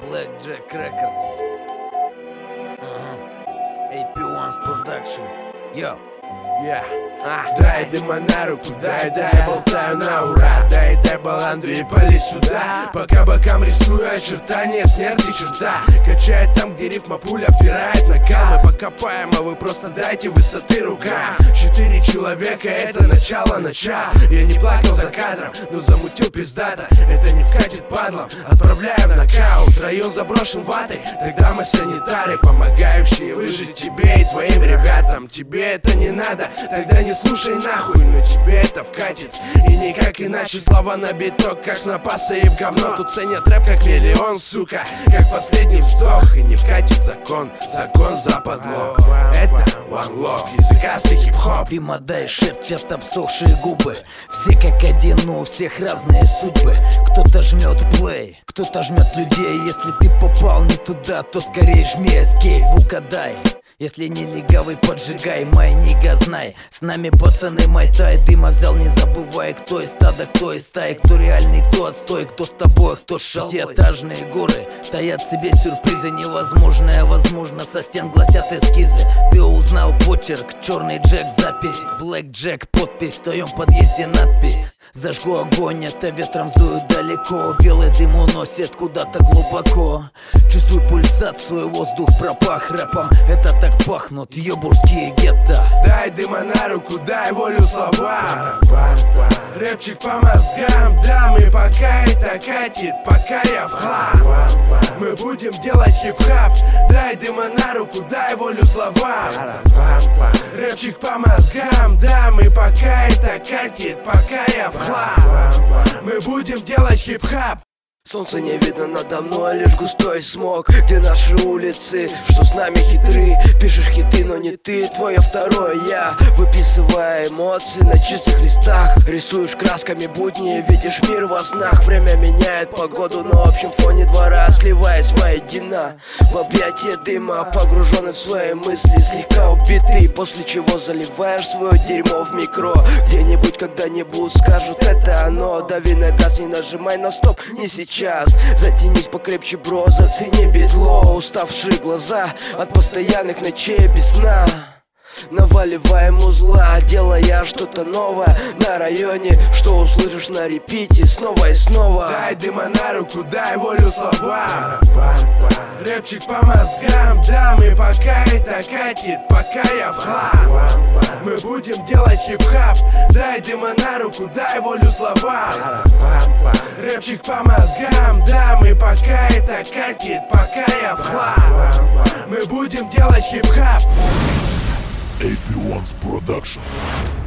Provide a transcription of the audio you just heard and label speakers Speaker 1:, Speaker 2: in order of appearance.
Speaker 1: Blackjack Records. AP1's Production. Yo.
Speaker 2: Дай дыма на руку, дай, болтаю на ура. Дай баланду и пали сюда. Пока бокам рисую очертания смерти черта. Качает там, где рифма пуля втирает накал. Мы покопаем, а вы просто дайте высоты рука. 4 человека, это начало. Я не плакал за кадром, но замутил пиздато. Это не вкатит падлом, отправляем в нокаут. Район заброшен ватой, тогда мы санитары, помогающие выжить тебе и твоим ребятам. Тебе это не надо, тогда не слушай нахуй, но тебе это вкатит. И никак иначе, слова на биток, как снопаса и в говно. Тут ценят рэп как миллион, сука, как последний вздох. И не вкатит закон западло. Это one love, языкастый хип-хоп.
Speaker 1: Ты модай, шепчат обсохшие губы. Все как один, но у всех разные судьбы. Кто-то жмет плей, кто-то жмет людей. Если ты попал не туда, то скорее жми эскейп. Угадай. Если не легавый, поджигай, май, не газнай. С нами пацаны, майтай, дыма взял, не забывай. Кто из стада, кто из стаи, кто реальный, кто отстой, кто с тобой, кто шалой. Пятиэтажные горы таят в себе сюрпризы. Невозможное возможно, со стен гласят эскизы. Ты узнал почерк, черный Джек, запись, Black Jack, подпись, в твоем подъезде надпись. Зажгу огонь, это ветром сдует далеко. Белый дым уносит куда-то глубоко. Чувствуй пульсацию, воздух пропах рэпом. Это так пахнут ёбурские гетто.
Speaker 2: Дай дыма на руку, дай волю словам. Рэпчик по мозгам, да, мы пока это катит, пока я в хлам. Мы будем делать хип-хап. Дай дыма на руку, дай волю словам. Рэпчик по мозгам, да, мы пока это катит, пока я в хлам. Мы будем делать хип-хап.
Speaker 3: Солнце не видно надо мной, лишь густой смог. Где наши улицы, что с нами хитры. Пишешь хиты, но не ты, твое второе я. Выписывая эмоции на чистых листах. Рисуешь красками будни, видишь мир во снах. Время меняет погоду на общем фоне двора, сливаясь воедино в объятия дыма, погруженный в свои мысли, слегка убитый. После чего заливаешь свое дерьмо в микро. Где-нибудь, когда-нибудь скажут это оно. Дави на газ, не нажимай на стоп, не сейчас. Затянись покрепче, бро, зацени битло. Уставшие глаза от постоянных ночей без сна. Наваливаем узла, делая что-то новое на районе, что услышишь на репите снова и снова.
Speaker 2: Дай дыма на руку, дай волю словам. Рэпчик по мозгам, да, мы пока это катит, пока я в хлам. Мы будем делать хип-хап. Дай дыма на руку, дай волю словам. Рэпчик по мозгам, да, мы пока это катит, пока я в хлам. Мы будем делать хип-хап.
Speaker 4: AP1's Production.